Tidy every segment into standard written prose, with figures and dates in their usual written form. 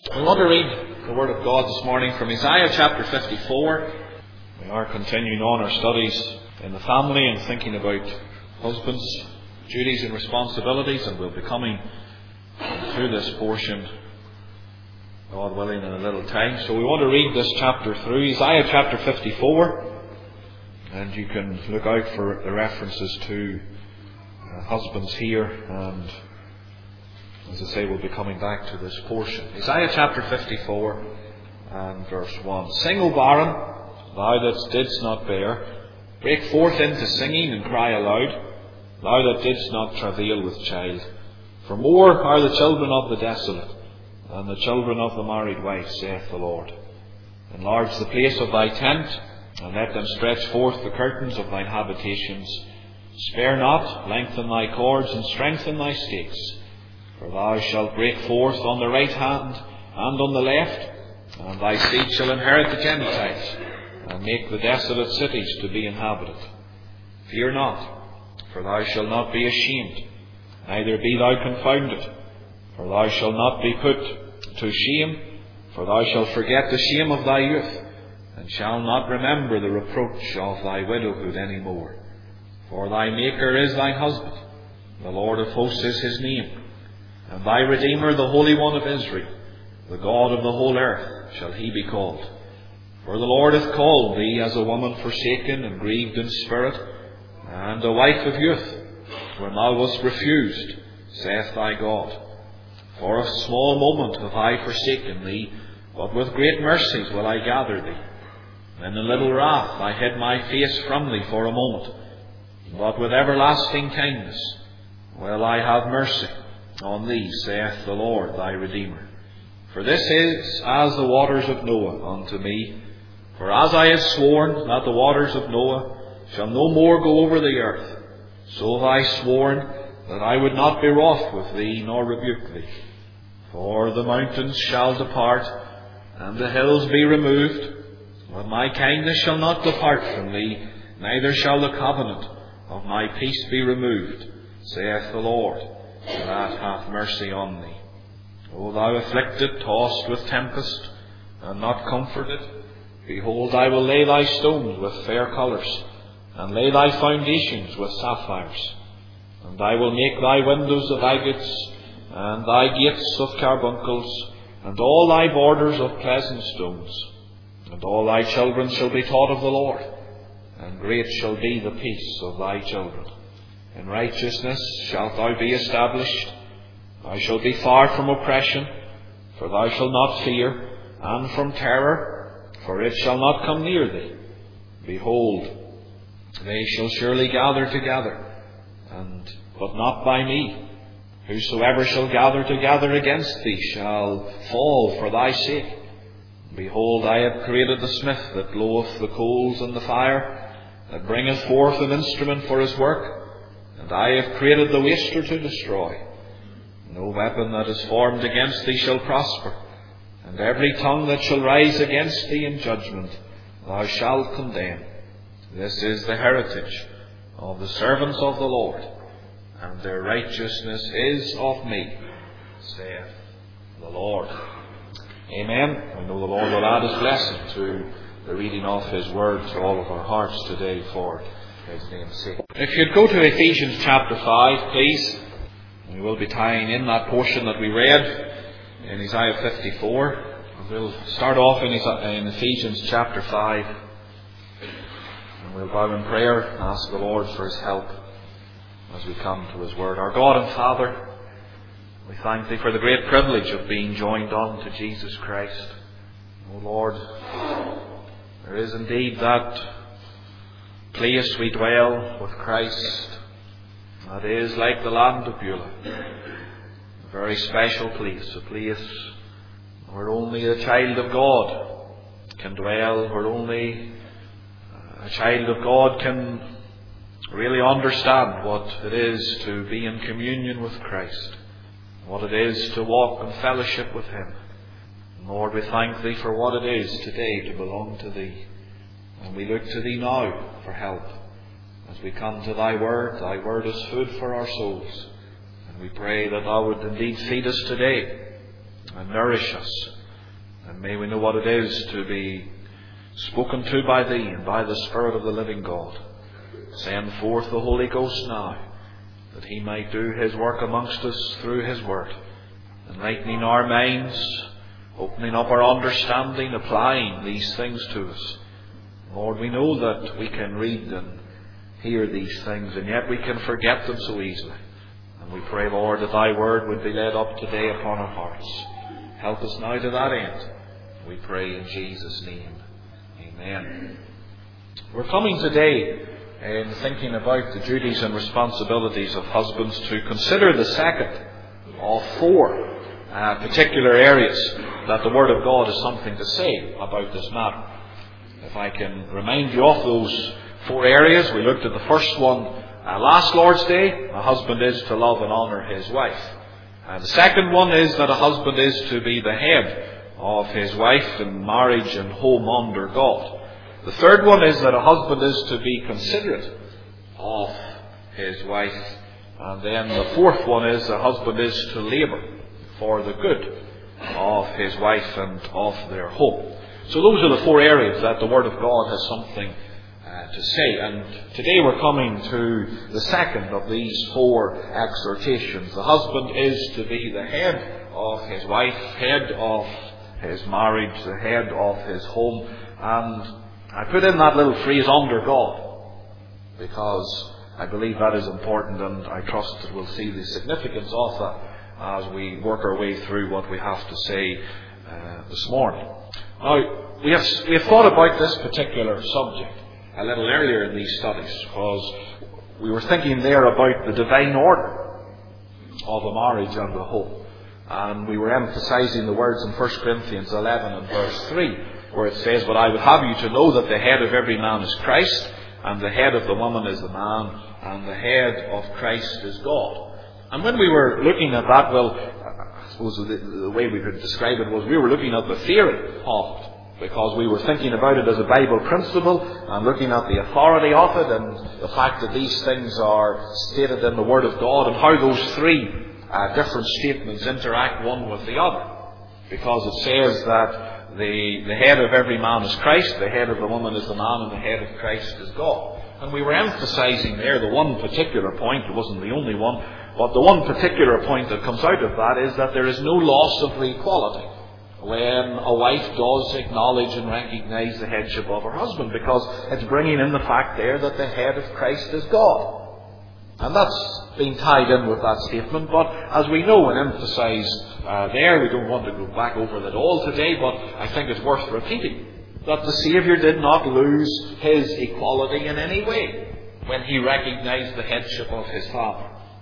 We want to read the Word of God this morning from Isaiah chapter 54. We are continuing on our studies in the family and thinking about husbands' duties and responsibilities, and we'll be coming through this portion, God willing, in a little time. So we want to read this chapter through, Isaiah chapter 54, and you can look out for the references to husbands here, and as I say, we'll be coming back to this portion. Isaiah chapter 54 and verse 1. Sing, O barren, thou that didst not bear. Break forth into singing and cry aloud, thou that didst not travail with child. For more are the children of the desolate than the children of the married wife, saith the Lord. Enlarge the place of thy tent, and let them stretch forth the curtains of thine habitations. Spare not, lengthen thy cords, and strengthen thy stakes. For thou shalt break forth on the right hand and on the left, and thy seed shall inherit the Gentiles, and make the desolate cities to be inhabited. Fear not, for thou shalt not be ashamed, neither be thou confounded, for thou shalt not be put to shame, for thou shalt forget the shame of thy youth, and shalt not remember the reproach of thy widowhood any more. For thy Maker is thine husband, the Lord of hosts is his name, and thy Redeemer, the Holy One of Israel, the God of the whole earth, shall he be called. For the Lord hath called thee as a woman forsaken and grieved in spirit, and a wife of youth, when thou wast refused, saith thy God. For a small moment have I forsaken thee, but with great mercies will I gather thee. In a little wrath I hid my face from thee for a moment, but with everlasting kindness will I have mercy on thee, saith the Lord thy Redeemer. For this is as the waters of Noah unto me. For as I have sworn that the waters of Noah shall no more go over the earth, so have I sworn that I would not be wroth with thee, nor rebuke thee. For the mountains shall depart, and the hills be removed, but my kindness shall not depart from thee, neither shall the covenant of my peace be removed, saith the Lord, that hath mercy on thee. O thou afflicted, tossed with tempest, and not comforted, behold, I will lay thy stones with fair colours, and lay thy foundations with sapphires. And I will make thy windows of agates, and thy gates of carbuncles, and all thy borders of pleasant stones. And all thy children shall be taught of the Lord, and great shall be the peace of thy children. In righteousness shalt thou be established. Thou shalt be far from oppression, for thou shalt not fear, and from terror, for it shall not come near thee. Behold, they shall surely gather together, but not by me. Whosoever shall gather together against thee shall fall for thy sake. Behold, I have created the smith that bloweth the coals in the fire, that bringeth forth an instrument for his work. And I have created the waster to destroy. No weapon that is formed against thee shall prosper, and every tongue that shall rise against thee in judgment thou shalt condemn. This is the heritage of the servants of the Lord, and their righteousness is of me, saith the Lord. Amen. I know the Lord will add his blessing to the reading of his word to all of our hearts today for his name's sake. If you'd go to Ephesians chapter 5, please. We will be tying in that portion that we read in Isaiah 54. We'll start off in Ephesians chapter 5. And we'll bow in prayer and ask the Lord for his help as we come to his word. Our God and Father, we thank thee for the great privilege of being joined on to Jesus Christ. O Lord, there is indeed that place we dwell with Christ that is like the land of Beulah, a very special place, a place where only a child of God can dwell, where only a child of God can really understand what it is to be in communion with Christ, what it is to walk in fellowship with him. And Lord, we thank thee for what it is today to belong to thee. And we look to thee now for help as we come to thy word. Thy word is food for our souls. And we pray that thou would indeed feed us today and nourish us And may we know what it is to be spoken to by Thee and by the Spirit of the living God. Send forth the Holy Ghost now, that He might do His work amongst us through His Word, enlightening our minds, opening up our understanding, applying these things to us. Lord, we know that we can read and hear these things, and yet we can forget them so easily. And we pray, Lord, that Thy Word would be laid up today upon our hearts. Help us now to that end. We pray in Jesus' name. Amen. We're coming today, in thinking about the duties and responsibilities of husbands, to consider the second of four particular areas that the Word of God has something to say about this matter. If I can remind you of those four areas, we looked at the first one last Lord's Day. A husband is to love and honour his wife. The second one is that a husband is to be the head of his wife in marriage and home under God. The third one is that a husband is to be considerate of his wife. And then the fourth one is a husband is to labour for the good of his wife and of their home. So those are the four areas that the Word of God has something to say. And today we're coming to the second of these four exhortations. The husband is to be the head of his wife, head of his marriage, the head of his home. And I put in that little phrase, under God, because I believe that is important, and I trust that we'll see the significance of that as we work our way through what we have to say this morning. Now, we have thought about this particular subject a little earlier in these studies, because we were thinking there about the divine order of a marriage and a home. And we were emphasizing the words in 1 Corinthians 11 and verse 3, where it says, "But I would have you to know that the head of every man is Christ, and the head of the woman is the man, and the head of Christ is God." And when we were looking at that, well, I suppose the way we could describe it was we were looking at the theory of it, because we were thinking about it as a Bible principle and looking at the authority of it and the fact that these things are stated in the Word of God and how those three different statements interact one with the other. Because it says that the head of every man is Christ, the head of the woman is the man, and the head of Christ is God. And we were emphasizing there the one particular point, it wasn't the only one, but the one particular point that comes out of that is that there is no loss of the equality when a wife does acknowledge and recognize the headship of her husband, because it's bringing in the fact there that the head of Christ is God. And that's been tied in with that statement, but as we know and emphasize there, we don't want to go back over that all today, but I think it's worth repeating that the Saviour did not lose His equality in any way when He recognized the headship of His Father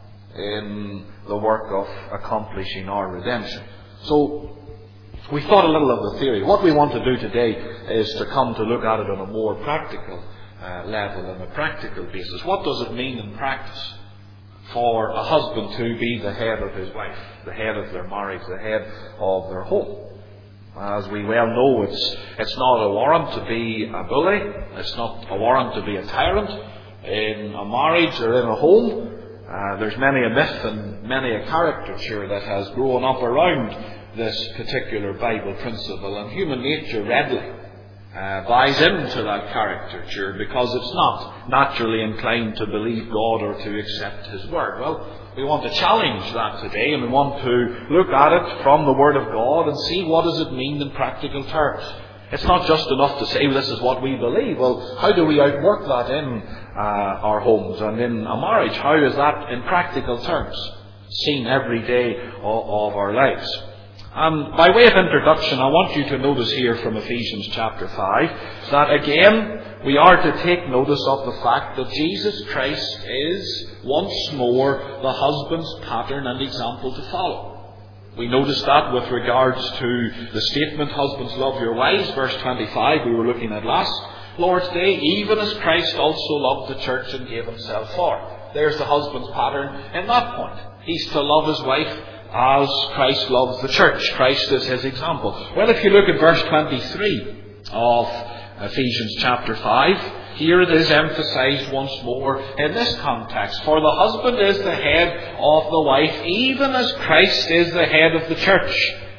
in the work of accomplishing our redemption. So we thought a little of the theory. What we want to do today is to come to look at it on a more practical level, on a practical basis. What does it mean in practice for a husband to be the head of his wife, the head of their marriage, the head of their home? As we well know, it's not a warrant to be a bully. It's not a warrant to be a tyrant in a marriage or in a home. There's many a myth and many a caricature that has grown up around this particular Bible principle, and human nature readily buys into that caricature because it's not naturally inclined to believe God or to accept His Word. Well, we want to challenge that today, and we want to look at it from the Word of God and see what does it mean in practical terms. It's not just enough to say, well, this is what we believe. Well, how do we outwork that in our homes and in a marriage? How is that in practical terms seen every day of our lives? By way of introduction, I want you to notice here from Ephesians chapter 5 that again we are to take notice of the fact that Jesus Christ is once more the husband's pattern and example to follow. We notice that with regards to the statement, "Husbands, love your wives," verse 25 we were looking at last Lord's Day, "even as Christ also loved the church and gave Himself for it." There's the husband's pattern in that point. He's to love his wife as Christ loves the church. Christ is his example. Well, if you look at verse 23 of Ephesians chapter 5, here it is emphasized once more in this context. "For the husband is the head of the wife, even as Christ is the head of the church,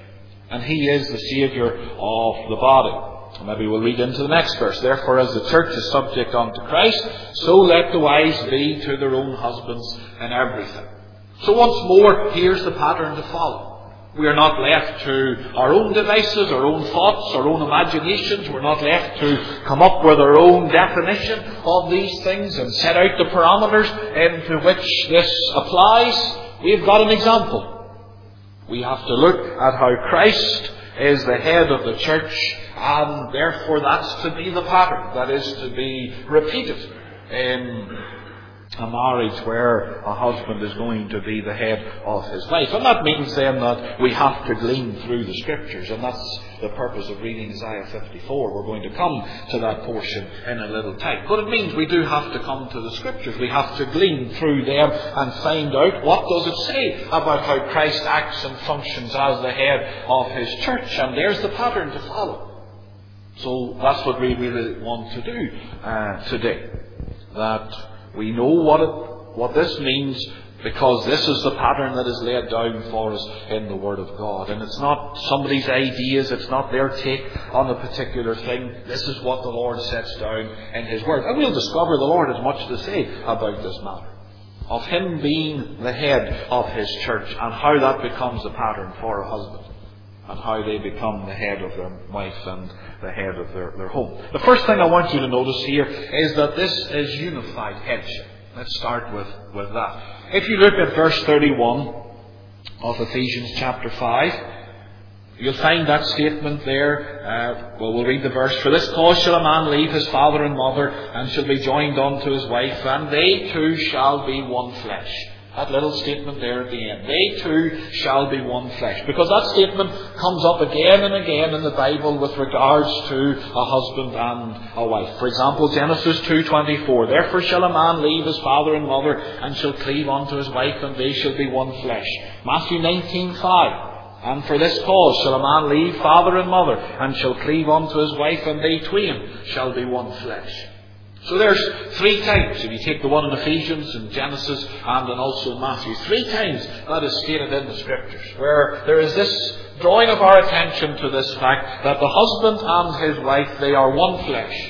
And He is the Saviour of the body. And maybe we'll read into the next verse. Therefore, as the church is subject unto Christ, so let the wives be to their own husbands in everything. So once more, here's the pattern to follow. We are not left to our own devices, our own thoughts, our own imaginations. We're not left to come up with our own definition of these things and set out the parameters into which this applies. We've got an example. We have to look at how Christ is the head of the church, and therefore that's to be the pattern that is to be repeated in a marriage where a husband is going to be the head of his wife. And that means then that we have to glean through the Scriptures, and that's the purpose of reading Isaiah 54. We're going to come to that portion in a little time. But it means we do have to come to the Scriptures. We have to glean through them and find out what does it say about how Christ acts and functions as the head of His church. And there's the pattern to follow. So that's what we really want to do today. That we know what this means, because this is the pattern that is laid down for us in the Word of God. And it's not somebody's ideas, it's not their take on a particular thing. This is what the Lord sets down in His Word. And we'll discover the Lord has much to say about this matter, of Him being the head of His church, and how that becomes a pattern for a husband, and how they become the head of their wife and the head of their home. The first thing I want you to notice here is that this is unified headship. Let's start with that. If you look at verse 31 of Ephesians chapter 5, you'll find that statement there. We'll read the verse. For this cause shall a man leave his father and mother, and shall be joined unto his wife, and they two shall be one flesh. That little statement there at the end. They two shall be one flesh. Because that statement comes up again and again in the Bible with regards to a husband and a wife. For example, Genesis 2:24. Therefore shall a man leave his father and mother, and shall cleave unto his wife, and they shall be one flesh. Matthew 19:5. And for this cause shall a man leave father and mother, and shall cleave unto his wife, and they twain shall be one flesh. So there's 3 times, if you take the one in Ephesians and Genesis and then also in Matthew, 3 times that is stated in the Scriptures, where there is this drawing of our attention to this fact that the husband and his wife, they are one flesh.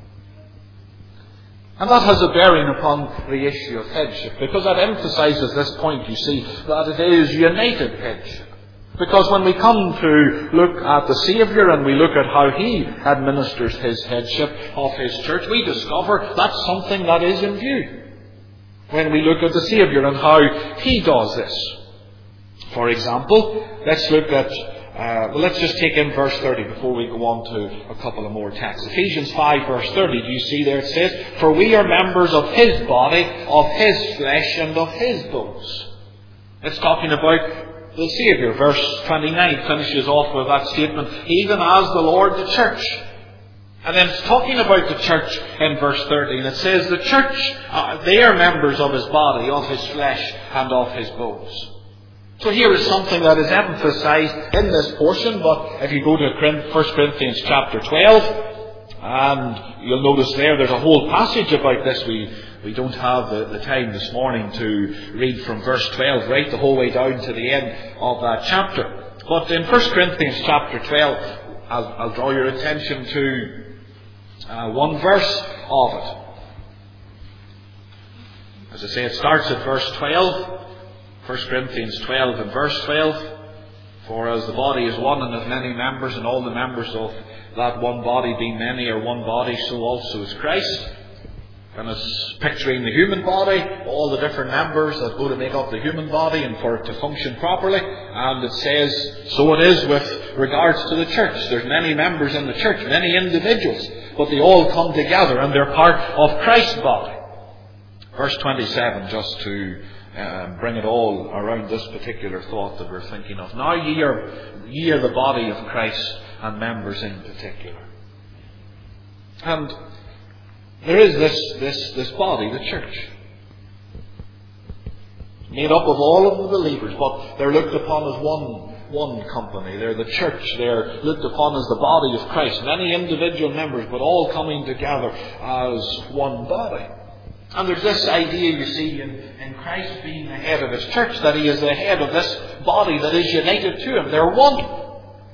And that has a bearing upon the issue of headship, because that emphasizes this point, you see, that it is united headship. Because when we come to look at the Saviour and we look at how He administers His headship of His church, we discover that's something that is in view. When we look at the Saviour and how He does this. For example, let's look at, let's just take in verse 30 before we go on to a couple of more texts. Ephesians 5 verse 30, do you see there it says, For we are members of His body, of His flesh and of His bones. It's talking about the Saviour. Verse 29 finishes off with that statement, even as the Lord the church. And then it's talking about the church in verse 30. And it says the church, they are members of His body, of His flesh and of His bones. So here is something that is emphasized in this portion. But if you go to 1 Corinthians chapter 12, and you'll notice there's a whole passage about this. We don't have the time this morning to read from verse 12 right the whole way down to the end of that chapter. But in 1 Corinthians chapter 12, I'll draw your attention to one verse of it. As I say, it starts at verse 12. 1 Corinthians 12 and verse 12. For as the body is one and has many members, and all the members of that one body being many are one body, so also is Christ. And it's picturing the human body, all the different members that go to make up the human body and for it to function properly. And it says, so it is with regards to the church. There's many members in the church, many individuals, but they all come together and they're part of Christ's body. Verse 27, just to bring it all around this particular thought that we're thinking of. Now ye are the body of Christ, and members in particular. And there is this body, the church, made up of all of the believers, but they're looked upon as one company. They're the church. They're looked upon as the body of Christ. Many individual members, but all coming together as one body. And there's this idea, you see, in Christ being the head of His church, that He is the head of this body that is united to Him. They're one.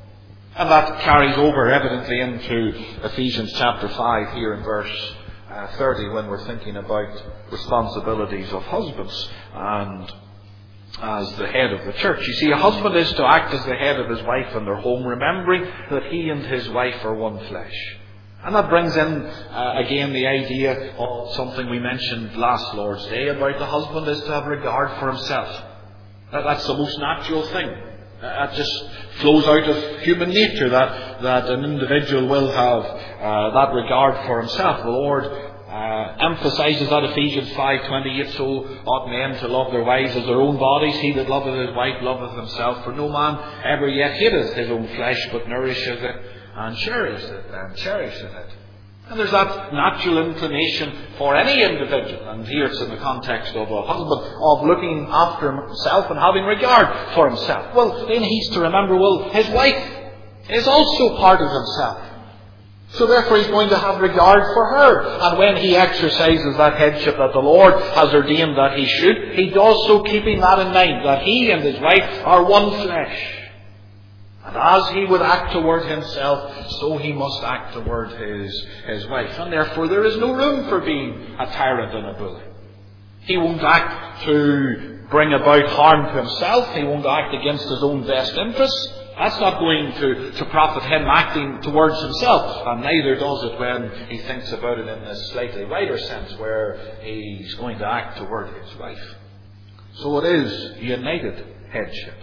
And that carries over evidently into Ephesians chapter 5 here in verse 30 when we're thinking about responsibilities of husbands and as the head of the church. You see, a husband is to act as the head of his wife in their home, remembering that he and his wife are one flesh. And that brings in again the idea of something we mentioned last Lord's Day about the husband is to have regard for himself. That's the most natural thing. That just flows out of human nature, that an individual will have that regard for himself. The Lord emphasises that Ephesians 5:28, so ought men to love their wives as their own bodies. He that loveth his wife loveth himself. For no man ever yet hateth his own flesh, but nourisheth it and cherisheth it. And there's that natural inclination for any individual, and here it's in the context of a husband, of looking after himself and having regard for himself. Well, then he's to remember, his wife is also part of himself. So therefore he's going to have regard for her. And when he exercises that headship that the Lord has ordained that he should, he does so keeping that in mind, that he and his wife are one flesh. And as he would act toward himself, so he must act toward his wife. And therefore there is no room for being a tyrant and a bully. He won't act to bring about harm to himself. He won't act against his own best interests. That's not going to profit him acting towards himself. And neither does it when he thinks about it in this slightly wider sense, where he's going to act toward his wife. So it is united headship.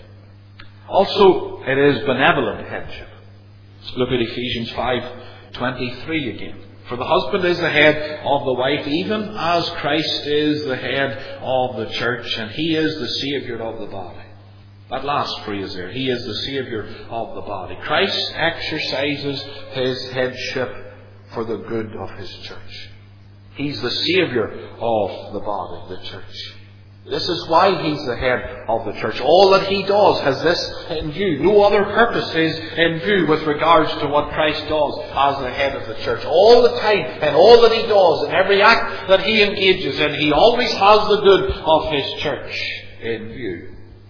Also, it is benevolent headship. Look at Ephesians 5:23 again. For the husband is the head of the wife, even as Christ is the head of the church, and he is the Saviour of the body. That last phrase there, he is the Saviour of the body. Christ exercises his headship for the good of his church. He's the Saviour of the body, the church. This is why he's the head of the church. All that he does has this in view. No other purpose is in view with regards to what Christ does as the head of the church. All the time, and all that he does, and every act that he engages in, he always has the good of his church in view.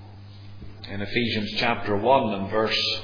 In Ephesians chapter 1 and verse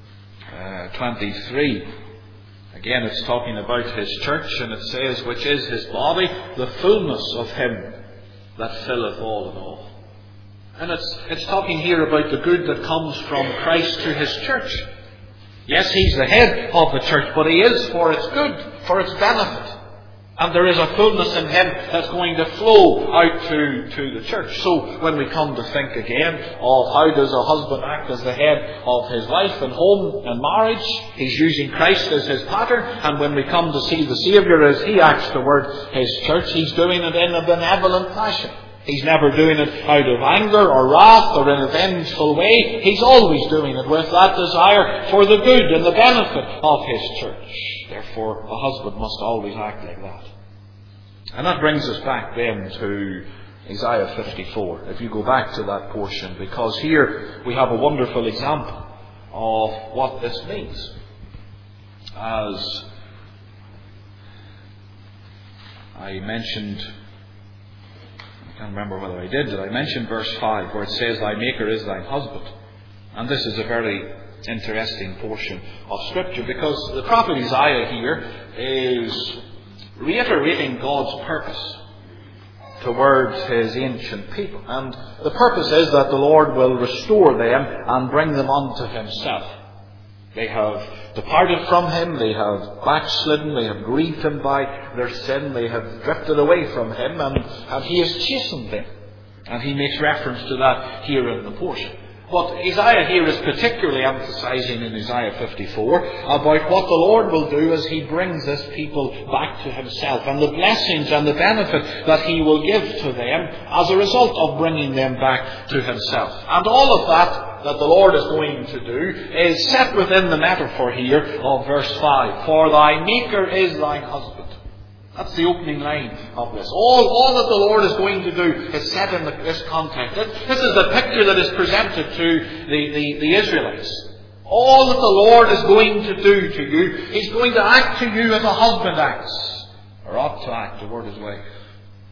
23, again it's talking about his church, and it says, which is his body, the fullness of him that filleth all in all. And it's talking here about the good that comes from Christ to his church. Yes, he's the head of the church, but he is for its good, for its benefit. And there is a fullness in him that's going to flow out to the church. So when we come to think again of how does a husband act as the head of his wife in home and marriage, he's using Christ as his pattern. And when we come to see the Saviour as he acts toward his church, he's doing it in a benevolent fashion. He's never doing it out of anger or wrath or in a vengeful way. He's always doing it with that desire for the good and the benefit of his church. Therefore, a husband must always act like that. And that brings us back then to Isaiah 54. If you go back to that portion, because here we have a wonderful example of what this means. As I mentioned, I can't remember whether I did I mention verse 5 where it says, thy maker is thine husband. And this is a very interesting portion of Scripture, because the prophet Isaiah here is reiterating God's purpose towards his ancient people. And the purpose is that the Lord will restore them and bring them unto himself. They have departed from him, they have backslidden, they have grieved him by their sin, they have drifted away from him, and he has chastened them. And he makes reference to that here in the portion. What Isaiah here is particularly emphasizing in Isaiah 54 about what the Lord will do as he brings this people back to himself, and the blessings and the benefit that he will give to them as a result of bringing them back to himself. And all of that the Lord is going to do is set within the metaphor here of verse 5. For thy maker is thine husband. That's the opening line of this. All that the Lord is going to do is set in this context. This is the picture that is presented to the Israelites. All that the Lord is going to do to you, he's going to act to you as a husband acts, or ought to act toward his wife.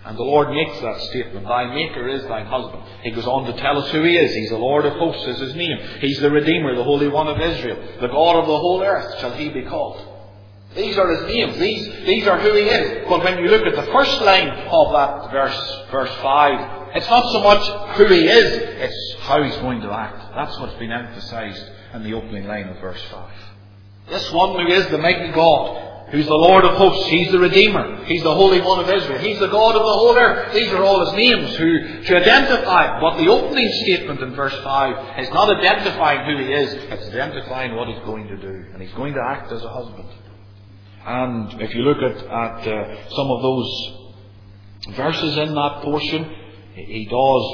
And the Lord makes that statement, thy Maker is thine husband. He goes on to tell us who He is. He's the Lord of hosts is His name. He's the Redeemer, the Holy One of Israel. The God of the whole earth shall He be called. These are His names. These are who He is. But when you look at the first line of that verse 5, it's not so much who He is, it's how He's going to act. That's what's been emphasized in the opening line of verse 5. This one who is the mighty God, who's the Lord of hosts, He's the Redeemer, He's the Holy One of Israel, He's the God of the whole earth. These are all His names to identify. But the opening statement in verse 5 is not identifying who He is, it's identifying what He's going to do. And He's going to act as a husband. And if you look at some of those verses in that portion, He does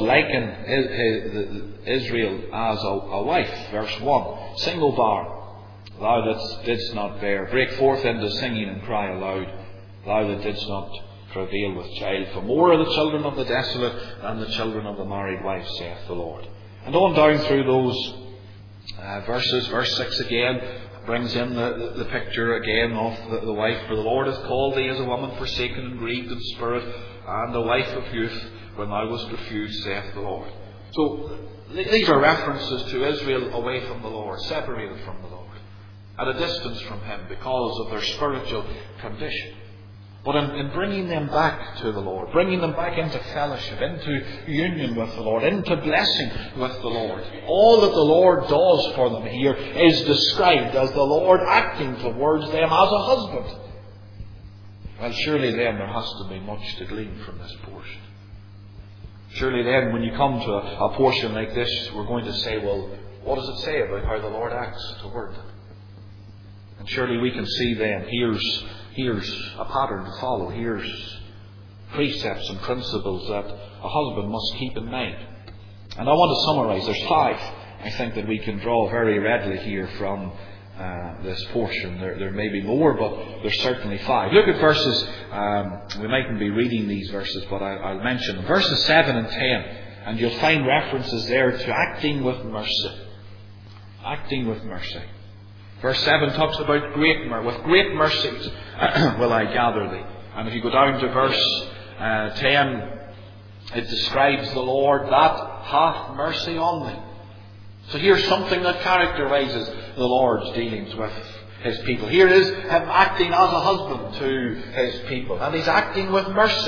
liken Israel as a wife. Verse 1, single barn, thou that didst not bear, break forth into singing and cry aloud, thou that didst not travail with child. For more are the children of the desolate than the children of the married wife, saith the Lord. And on down through those verses, verse 6 again, brings in the picture again of the wife. For the Lord hath called thee as a woman forsaken and grieved in spirit, and the wife of youth, when thou wast refused, saith the Lord. So these are references to Israel away from the Lord, separated from the Lord, at a distance from Him because of their spiritual condition. But in bringing them back to the Lord, bringing them back into fellowship, into union with the Lord, into blessing with the Lord, all that the Lord does for them here is described as the Lord acting towards them as a husband. Well, surely then there has to be much to glean from this portion. Surely then when you come to a portion like this, we're going to say, well, what does it say about how the Lord acts toward them? And surely we can see then, here's a pattern to follow. Here's precepts and principles that a husband must keep in mind. And I want to summarize. There's 5, I think, that we can draw very readily here from this portion. There may be more, but there's certainly 5. Look at verses, we mightn't be reading these verses, but I'll mention them. Verses 7 and 10, and you'll find references there to acting with mercy. Acting with mercy. Verse 7 talks about with great mercies will I gather thee. And if you go down to verse 10, it describes the Lord that hath mercy on thee. So here's something that characterizes the Lord's dealings with His people. Here is Him acting as a husband to His people. And He's acting with mercy.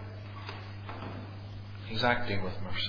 He's acting with mercy.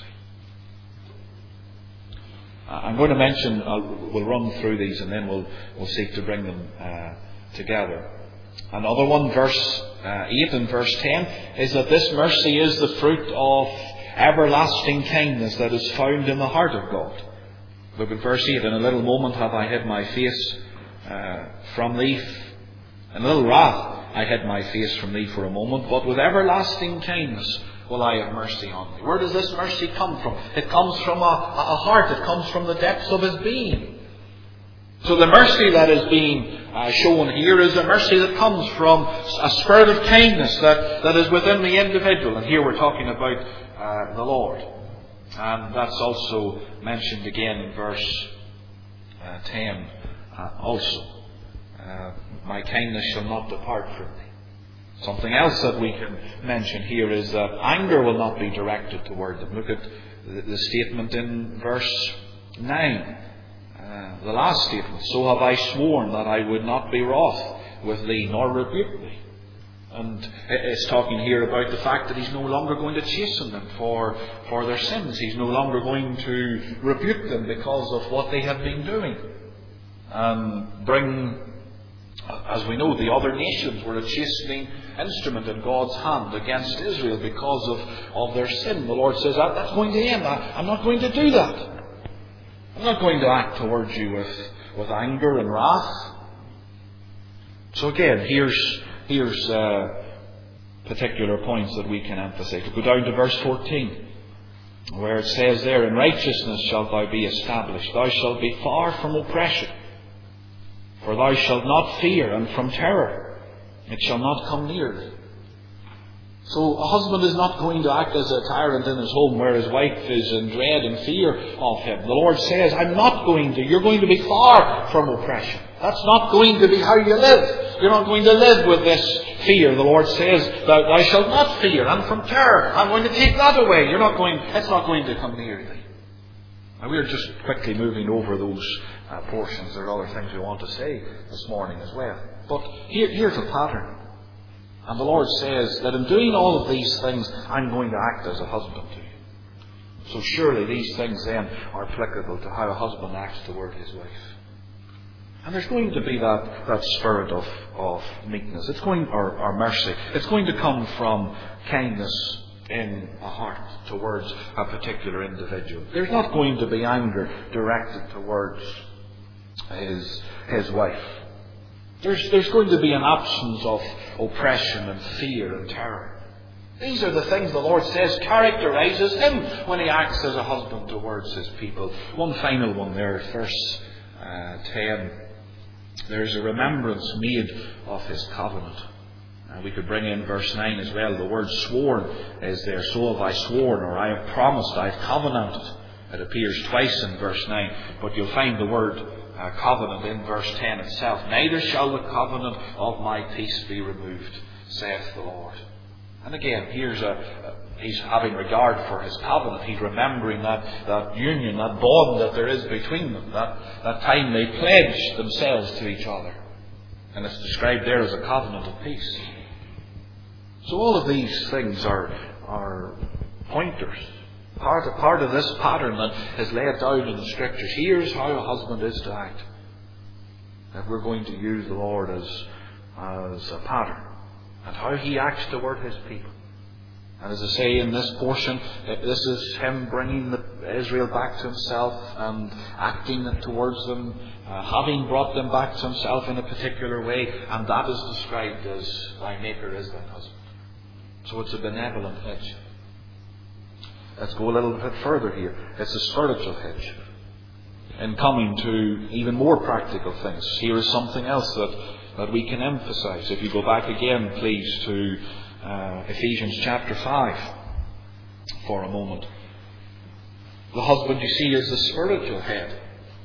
I'm going to mention, we'll run through these and then we'll seek to bring them together. Another one, verse 8 and verse 10, is that this mercy is the fruit of everlasting kindness that is found in the heart of God. Look at verse 8. In a little moment have I hid my face from thee. In a little wrath I hid my face from thee for a moment, but with everlasting kindness will I have mercy on thee. Where does this mercy come from? It comes from a heart. It comes from the depths of His being. So the mercy that is being shown here is a mercy that comes from a spirit of kindness that is within the individual. And here we're talking about the Lord. And that's also mentioned again in verse 10 also. My kindness shall not depart from thee. Something else that we can mention here is that anger will not be directed toward them. Look at the statement in verse 9. The last statement. So have I sworn that I would not be wroth with thee, nor rebuke thee. And it's talking here about the fact that He's no longer going to chasten them for their sins. He's no longer going to rebuke them because of what they have been doing. And bring, as we know, the other nations were a chastening instrument in God's hand against Israel because of their sin. The Lord says, that's going to end. I'm not going to do that. I'm not going to act towards you with anger and wrath. So again, here's particular points that we can emphasize. We'll go down to verse 14, where it says there, in righteousness shalt thou be established. Thou shalt be far from oppression. For thou shalt not fear, and from terror it shall not come near thee. So a husband is not going to act as a tyrant in his home where his wife is in dread and fear of him. The Lord says, I'm not going to. You're going to be far from oppression. That's not going to be how you live. You're not going to live with this fear. The Lord says, thou shalt not fear. And from terror, I'm going to take that away. It's not going to come near thee. Now we're just quickly moving over those portions. There are other things we want to say this morning as well. But here's a pattern. And the Lord says that in doing all of these things, I'm going to act as a husband to you. So surely these things then are applicable to how a husband acts toward his wife. And there's going to be that spirit of meekness. Or mercy. It's going to come from kindness in a heart towards a particular individual. There's not going to be anger directed towards his wife. There's going to be an absence of oppression and fear and terror. These are the things the Lord says characterizes him when he acts as a husband towards his people. One final one there, verse 10. There's a remembrance made of his covenant. We could bring in verse 9 as well. The word sworn is there. So have I sworn, or I have promised, I have covenanted. It appears twice in verse 9. But you'll find the word covenant in verse 10 itself. Neither shall the covenant of my peace be removed, saith the Lord. And again, he's having regard for his covenant. He's remembering that union, that bond that there is between them, that time they pledged themselves to each other. And it's described there as a covenant of peace. So all of these things are pointers. Part of this pattern that is laid down in the Scriptures. Here's how a husband is to act. That we're going to use the Lord as a pattern. And how he acts toward his people. And as I say in this portion, this is him bringing Israel back to himself and acting towards them, having brought them back to himself in a particular way. And that is described as, thy Maker is thine husband. So it's a benevolent hedge. Let's go a little bit further here. It's a spiritual hedge. In coming to even more practical things, here is something else that we can emphasize. If you go back again, please, to Ephesians chapter 5 for a moment. The husband, you see, is the spiritual head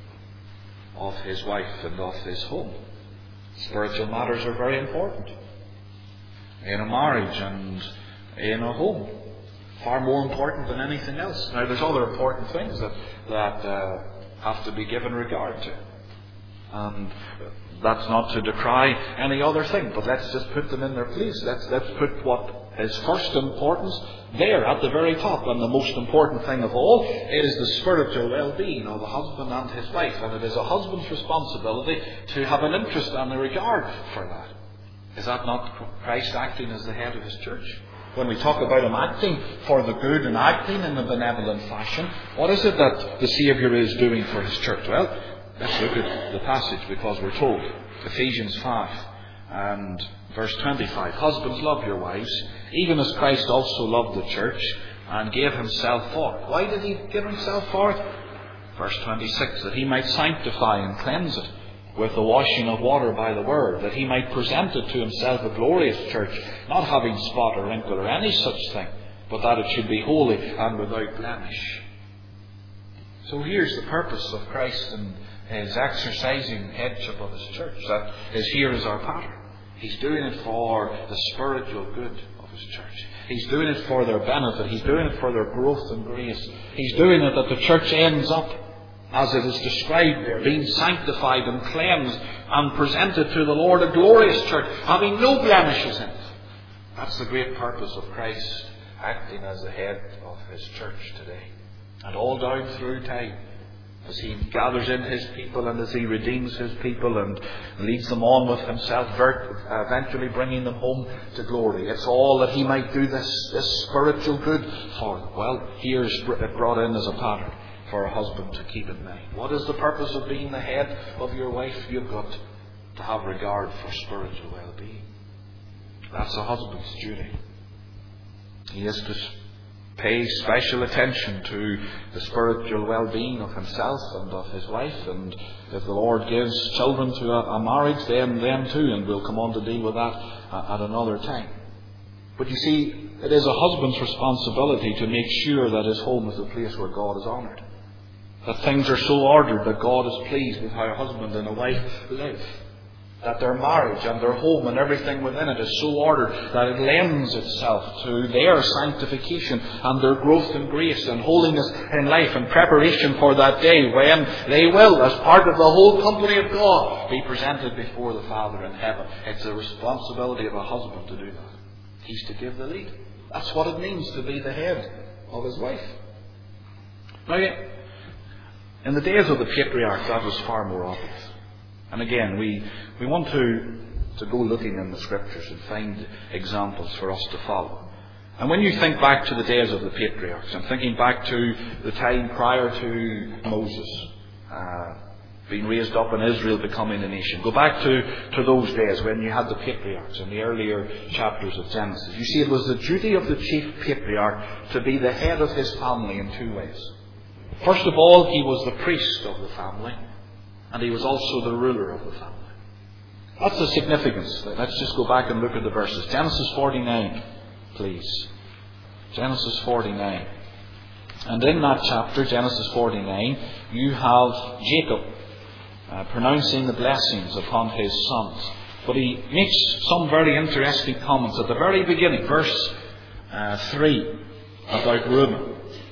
of his wife and of his home. Spiritual matters are very important in a marriage and in a home. Far more important than anything else. Now, there's other important things that have to be given regard to. And that's not to decry any other thing, but let's just put them in their place. Let's put what is first importance there at the very top. And the most important thing of all is the spiritual well-being of the husband and his wife. And it is a husband's responsibility to have an interest and a regard for that. Is that not Christ acting as the head of his church? When we talk about him acting for the good and acting in a benevolent fashion, what is it that the Saviour is doing for his church? Well, let's look at the passage, because we're told, Ephesians 5 and verse 25, husbands, love your wives, even as Christ also loved the church and gave himself for it. Why did he give himself for it? Verse 26, that he might sanctify and cleanse it with the washing of water by the word, that he might present it to himself a glorious church, not having spot or wrinkle or any such thing, but that it should be holy and without blemish. So here's the purpose of Christ and his exercising headship of his church. That is here as our pattern. He's doing it for the spiritual good of his church. He's doing it for their benefit. He's doing it for their growth and grace. He's doing it that the church ends up, as it is described there, being sanctified and cleansed and presented to the Lord, a glorious church, having no blemishes in it. That's the great purpose of Christ acting as the head of his church today. And all down through time, as he gathers in his people and as he redeems his people and leads them on with himself, eventually bringing them home to glory. It's all that he might do this spiritual good for them. Well, here's it brought in as a pattern for a husband to keep in mind. What is the purpose of being the head of your wife? You've got to have regard for spiritual well-being. That's a husband's duty. He is to pay special attention to the spiritual well-being of himself and of his wife. And if the Lord gives children to a marriage, then them too, and we'll come on to deal with that at another time. But you see, it is a husband's responsibility to make sure that his home is a place where God is honoured. That things are so ordered that God is pleased with how a husband and a wife live. That their marriage and their home and everything within it is so ordered that it lends itself to their sanctification and their growth in grace and holiness in life and preparation for that day when they will, as part of the whole company of God, be presented before the Father in heaven. It's the responsibility of a husband to do that. He's to give the lead. That's what it means to be the head of his wife. Now, in the days of the patriarchs, that was far more obvious. And again, we want to go looking in the Scriptures and find examples for us to follow. And when you think back to the days of the patriarchs, and thinking back to the time prior to Moses being raised up and Israel becoming a nation, go back to those days when you had the patriarchs in the earlier chapters of Genesis. You see, it was the duty of the chief patriarch to be the head of his family in two ways. First of all, he was the priest of the family. And he was also the ruler of the family. That's the significance. Let's just go back and look at the verses. Genesis 49, please. Genesis 49. And in that chapter, Genesis 49, you have Jacob pronouncing the blessings upon his sons. But he makes some very interesting comments at the very beginning, verse 3, about Reuben,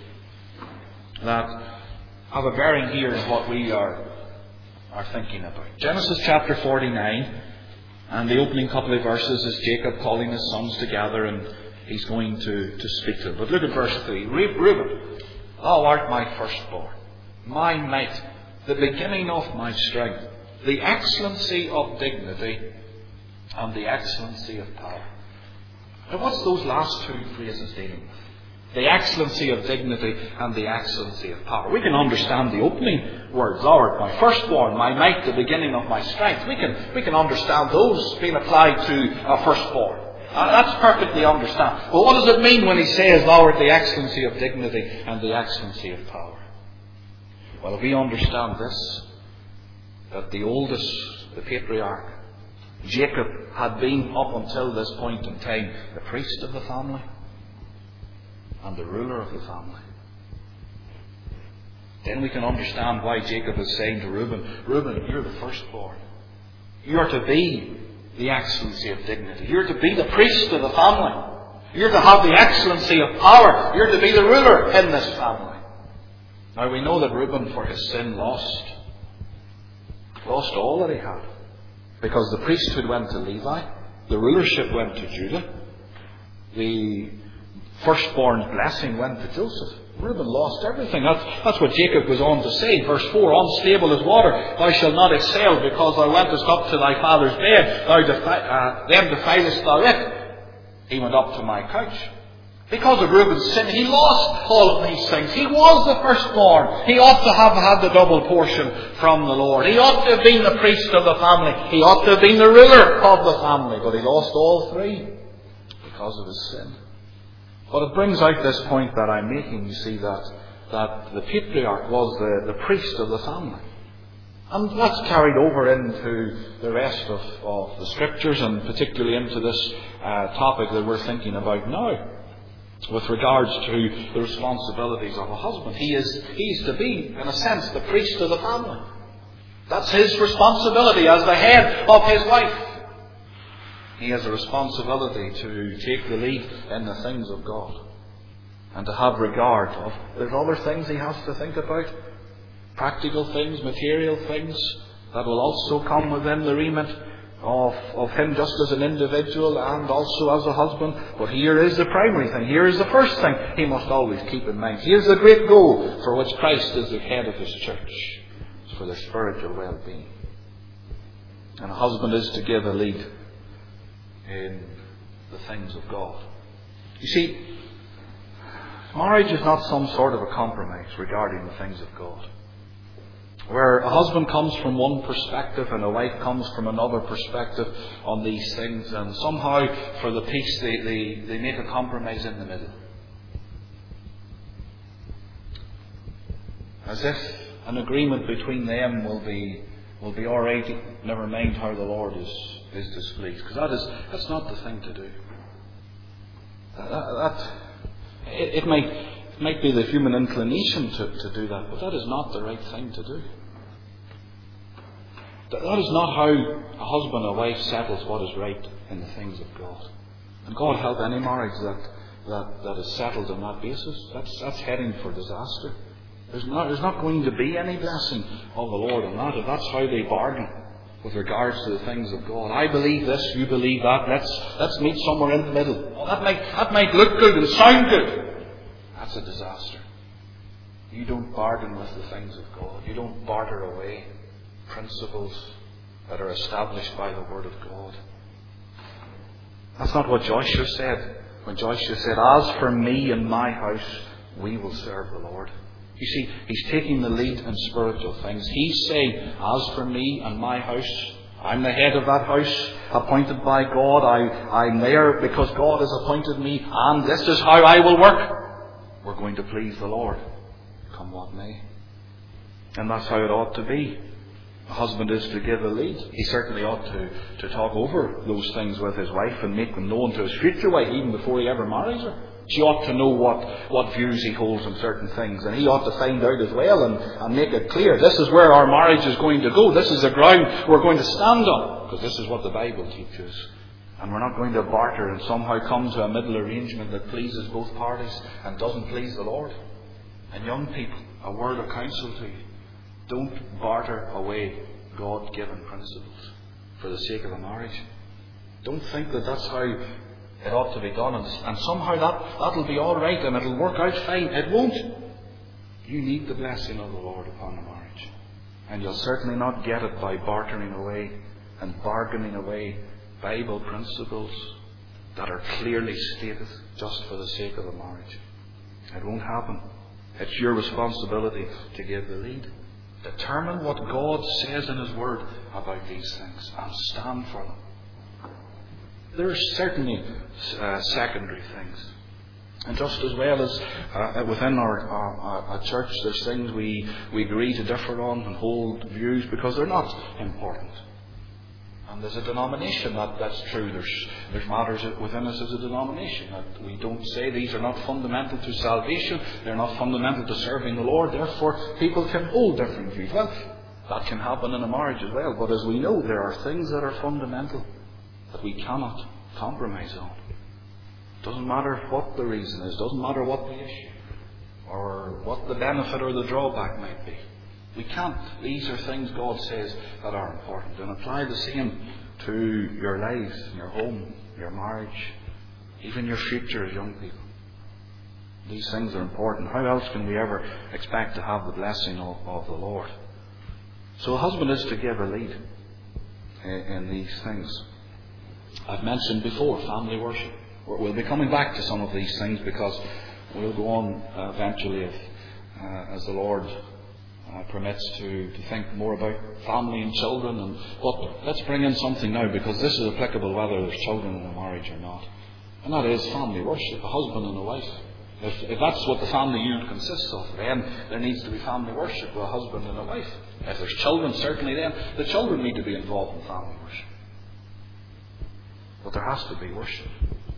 that have a bearing here in what we are thinking about. Genesis chapter 49, and the opening couple of verses is Jacob calling his sons together, and he's going to speak to them. But look at verse 3. Reuben, thou art my firstborn, my might, the beginning of my strength, the excellency of dignity, and the excellency of power. Now, what's those last two phrases dealing with? The excellency of dignity and the excellency of power. We can understand the opening words. Thou art my firstborn, my might, the beginning of my strength. We can understand those being applied to a firstborn. That's perfectly understandable. But what does it mean when he says, thou art the excellency of dignity and the excellency of power? Well, we understand this, that the oldest, the patriarch, Jacob, had been up until this point in time the priest of the family and the ruler of the family. Then we can understand why Jacob is saying to Reuben, Reuben, you're the firstborn. You're to be the excellency of dignity. You're to be the priest of the family. You're to have the excellency of power. You're to be the ruler in this family. Now we know that Reuben, for his sin, lost all that he had. Because the priesthood went to Levi. The rulership went to Judah. The firstborn blessing went to Joseph. Reuben lost everything. That's what Jacob was on to say. Verse 4, unstable as water, thou shalt not excel, because thou wentest up to thy father's bed. Then defilest thou it. He went up to my couch. Because of Reuben's sin, he lost all of these things. He was the firstborn. He ought to have had the double portion from the Lord. He ought to have been the priest of the family. He ought to have been the ruler of the family. But he lost all three because of his sin. But it brings out this point that I'm making, you see, that the patriarch was the priest of the family. And that's carried over into the rest of the Scriptures, and particularly into this topic that we're thinking about now, with regards to the responsibilities of a husband. He's to be, in a sense, the priest of the family. That's his responsibility as the head of his wife. He has a responsibility to take the lead in the things of God and to have regard of. There's other things he has to think about, practical things, material things that will also come within the remit of him just as an individual and also as a husband. But here is the primary thing. Here is the first thing he must always keep in mind. Here's the great goal for which Christ is the head of his church. It's for their spiritual well-being. And a husband is to give a lead in the things of God. You see, marriage is not some sort of a compromise regarding the things of God, where a husband comes from one perspective and a wife comes from another perspective on these things, and somehow for the peace they make a compromise in the middle, as if an agreement between them will be all right, never mind how the Lord is displeased. Because that's not the thing to do. It might be the human inclination to do that, but that is not the right thing to do. That is not how a husband or wife settles what is right in the things of God. And God help any marriage that is settled on that basis. That's heading for disaster. There's not going to be any blessing of the Lord on that if that's how they bargain with regards to the things of God. I believe this, you believe that. Let's meet somewhere in the middle. Oh, that might look good and sound good. That's a disaster. You don't bargain with the things of God. You don't barter away principles that are established by the Word of God. That's not what Joshua said when Joshua said, "As for me and my house, we will serve the Lord." You see, he's taking the lead in spiritual things. He's saying, "As for me and my house, I'm the head of that house, appointed by God. I'm there because God has appointed me, and this is how I will work. We're going to please the Lord, come what may." And that's how it ought to be. A husband is to give a lead. He certainly ought to talk over those things with his wife and make them known to his future wife even before he ever marries her. She ought to know what views he holds on certain things, and he ought to find out as well and make it clear. This is where our marriage is going to go. This is the ground we're going to stand on, because this is what the Bible teaches. And we're not going to barter and somehow come to a middle arrangement that pleases both parties and doesn't please the Lord. And young people, a word of counsel to you. Don't barter away God-given principles for the sake of a marriage. Don't think that that's how it ought to be done, and somehow that'll be all right and it'll work out fine. It won't. You need the blessing of the Lord upon a marriage. And you'll certainly not get it by bartering away and bargaining away Bible principles that are clearly stated just for the sake of a marriage. It won't happen. It's your responsibility to give the lead. Determine what God says in His Word about these things and stand for them. There are certainly secondary things. And just as well as within our church, there's things we agree to differ on and hold views because they're not important. And there's a denomination that's true. There's matters within us as a denomination that we don't say these are not fundamental to salvation. They're not fundamental to serving the Lord. Therefore, people can hold different views. Well, that can happen in a marriage as well. But as we know, there are things that are fundamental that we cannot compromise on. Doesn't matter what the reason is. Doesn't matter what the issue or what the benefit or the drawback might be. We can't. These are things God says that are important. And apply the same to your lives, your home, your marriage, even your future as young people. These things are important. How else can we ever expect to have the blessing of the Lord? So a husband is to give a lead in these things. I've mentioned before family worship. We'll be coming back to some of these things because we'll go on eventually as the Lord permits to think more about family and children. But let's bring in something now, because this is applicable whether there's children in a marriage or not. And that is family worship, a husband and a wife. If that's what the family unit consists of, then there needs to be family worship with a husband and a wife. If there's children, certainly then the children need to be involved in family worship. But there has to be worship.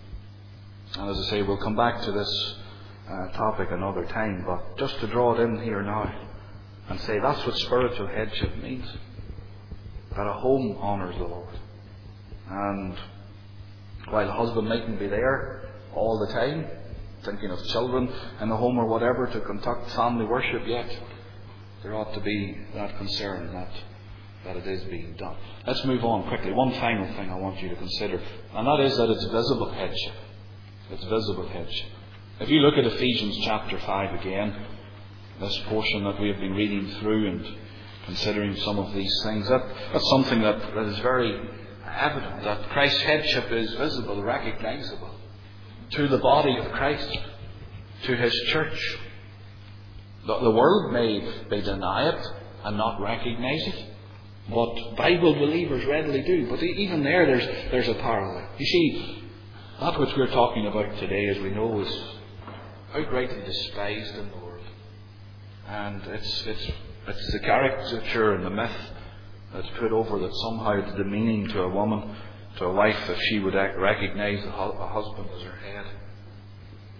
And as I say, we'll come back to this topic another time, but just to draw it in here now and say that's what spiritual headship means. That a home honours the Lord. And while the husband mightn't be there all the time, thinking of children in the home or whatever to conduct family worship, yet there ought to be that concern that it is being done. Let's move on quickly. One final thing I want you to consider, and that is that it's visible headship. It's visible headship. If you look at Ephesians chapter 5 again, this portion that we have been reading through and considering some of these things, that's something that is very evident, that Christ's headship is visible, recognizable to the body of Christ, to His church. The world may deny it and not recognize it, but Bible believers readily do. But even there's a parallel. You see, that which we're talking about today, as we know, is outrightly despised in the world. And it's the caricature and the myth that's put over that somehow it's demeaning to a woman, to a wife, if she would recognize a husband as her head.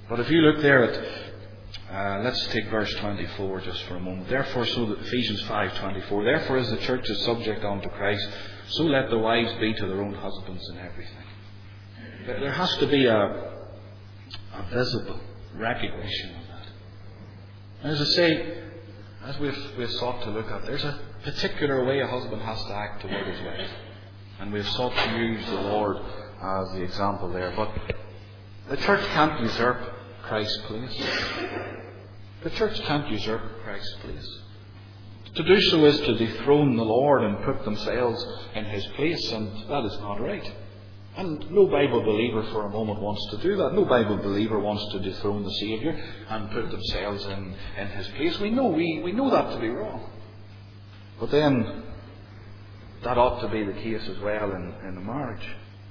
But if you look there at, let's take verse 24 just for a moment. Therefore, so that Ephesians 5:24. Therefore, as the church is subject unto Christ, so let the wives be to their own husbands in everything. There has to be a visible recognition of that. And as I say, as we've sought to look at, there's a particular way a husband has to act toward his wife. And we've sought to use the Lord as the example there. But the church can't usurp Christ's place. The church can't usurp Christ's place. To do so is to dethrone the Lord and put themselves in His place, and that is not right. And no Bible believer for a moment wants to do that. No Bible believer wants to dethrone the Saviour and put themselves in His place. We know that to be wrong. But then, that ought to be the case as well in a marriage.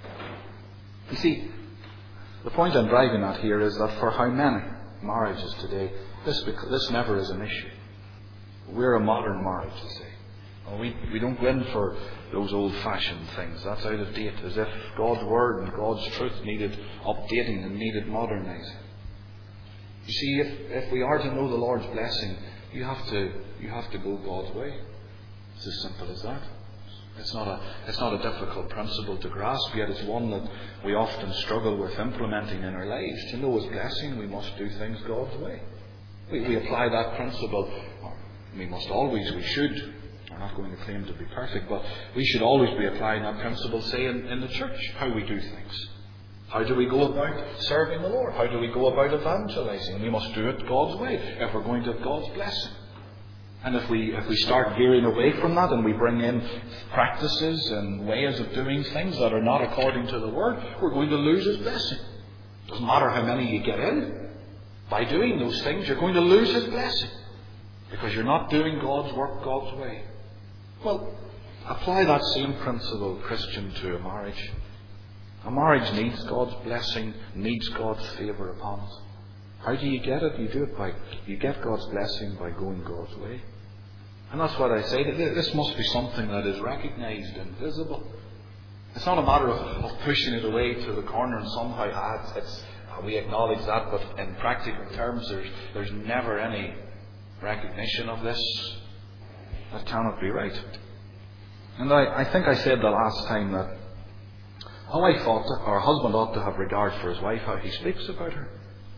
You see, the point I'm driving at here is that for how many marriages today, this never is an issue. We're a modern marriage, you see. We don't go in for those old-fashioned things. That's out of date, as if God's Word and God's truth needed updating and needed modernizing. You see, if we are to know the Lord's blessing, you have to go God's way. It's as simple as that. It's not a difficult principle to grasp, yet it's one that we often struggle with implementing in our lives. To know His blessing, we must do things God's way. We apply that principle. We should. We're not going to claim to be perfect, but we should always be applying that principle, say, in the church, how we do things. How do we go about serving the Lord? How do we go about evangelizing? We must do it God's way if we're going to have God's blessing. And if we start veering away from that and we bring in practices and ways of doing things that are not according to the Word, we're going to lose His blessing. It doesn't matter how many you get in. By doing those things, you're going to lose His blessing. Because you're not doing God's work God's way. Well, apply that same principle, Christian, to a marriage. A marriage needs God's blessing, needs God's favour upon it. How do you get it? You get God's blessing by going God's way. And that's what I say. This must be something that is recognised and visible. It's not a matter of pushing it away to the corner and somehow we acknowledge that, but in practical terms there's never any recognition of this. That cannot be right. And I think I said the last time that a husband ought to have regard for his wife, how he speaks about her.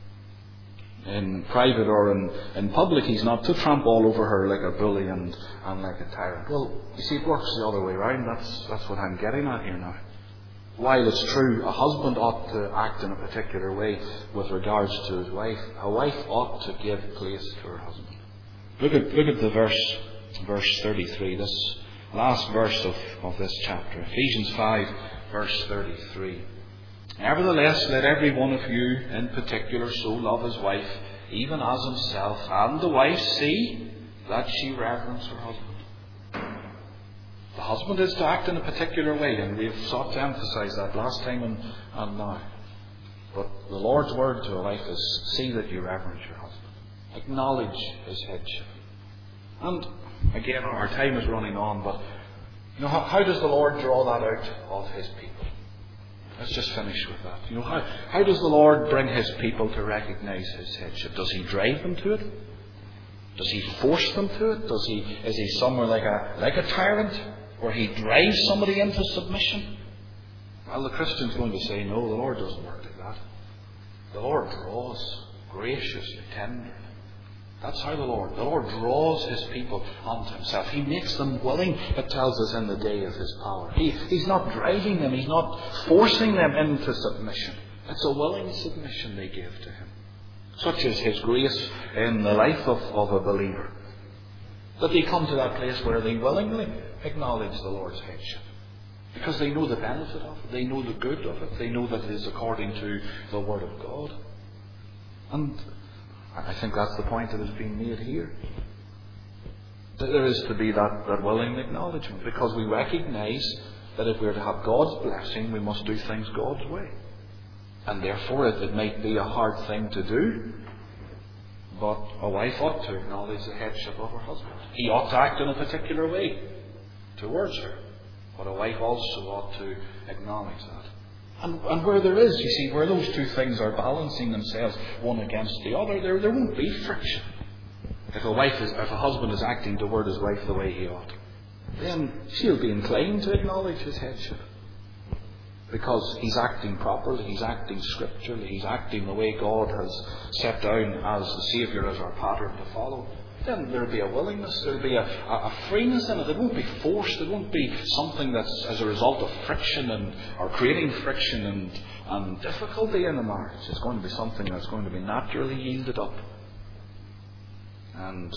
In private or in public, he's not to tramp all over her like a bully and like a tyrant. Well, you see, it works the other way around. That's what I'm getting at here now. While it's true, a husband ought to act in a particular way with regards to his wife, a wife ought to give place to her husband. Look at the verse 33, this last verse of this chapter. Ephesians 5, verse 33. Nevertheless, let every one of you in particular so love his wife, even as himself, and the wife see that she reverence her husband. The husband is to act in a particular way, and we've sought to emphasize that last time and now. But the Lord's word to a wife is, see that you reverence your husband. Acknowledge his headship. And again, our time is running on, but how does the Lord draw that out of his people? Let's just finish with that. How does the Lord bring his people to recognize his headship? Does he drive them to it? Does he force them to it? Is he somewhere like a tyrant, where he drives somebody into submission? Well, the Christian's going to say, no, the Lord doesn't work like that. The Lord draws graciously, tenderly. That's how the Lord draws his people unto himself. He makes them willing, it tells us, in the day of his power. He's not driving them. He's not forcing them into submission. It's a willing submission they give to him. Such is his grace in the life of a believer, that they come to that place where they willingly acknowledge the Lord's headship. Because they know the benefit of it. They know the good of it. They know that it is according to the Word of God. And I think that's the point that is being made here. That there is to be that willing acknowledgement, because we recognize that if we're to have God's blessing, we must do things God's way. And therefore it might be a hard thing to do, but a wife ought to acknowledge the headship of her husband. He ought to act in a particular way towards her, but a wife also ought to acknowledge that. And where there is, you see, where those two things are balancing themselves one against the other, there won't be friction. If a husband is acting toward his wife the way he ought, then she'll be inclined to acknowledge his headship. Because he's acting properly, he's acting scripturally, he's acting the way God has set down as the Saviour, as our pattern to follow. Then there'll be a willingness, there'll be a freeness in it. It won't be forced, it won't be something that's as a result of friction or creating friction and difficulty in a marriage. It's going to be something that's going to be naturally yielded up. And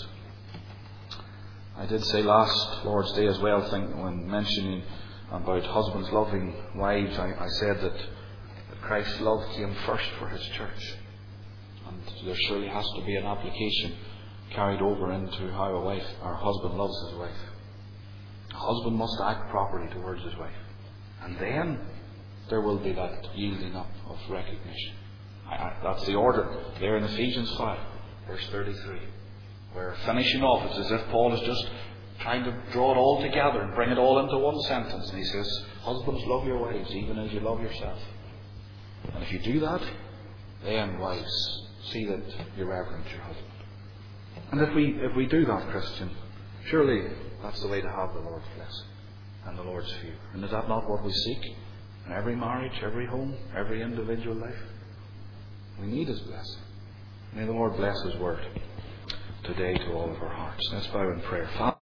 I did say last Lord's Day as well, when mentioning about husbands loving wives, I said that Christ's love came first for His church. And there surely has to be an application carried over into how our husband loves his wife. A husband must act properly towards his wife. And then there will be that yielding up of recognition. That's the order there in Ephesians 5, verse 33. We're finishing off. It's as if Paul is just trying to draw it all together and bring it all into one sentence. And he says, husbands, love your wives even as you love yourself. And if you do that, then wives, see that you reverence your husband. And if we do that, Christian, surely that's the way to have the Lord's blessing and the Lord's favor. And is that not what we seek in every marriage, every home, every individual life? We need His blessing. May the Lord bless His word today to all of our hearts. Let's bow in prayer. Father,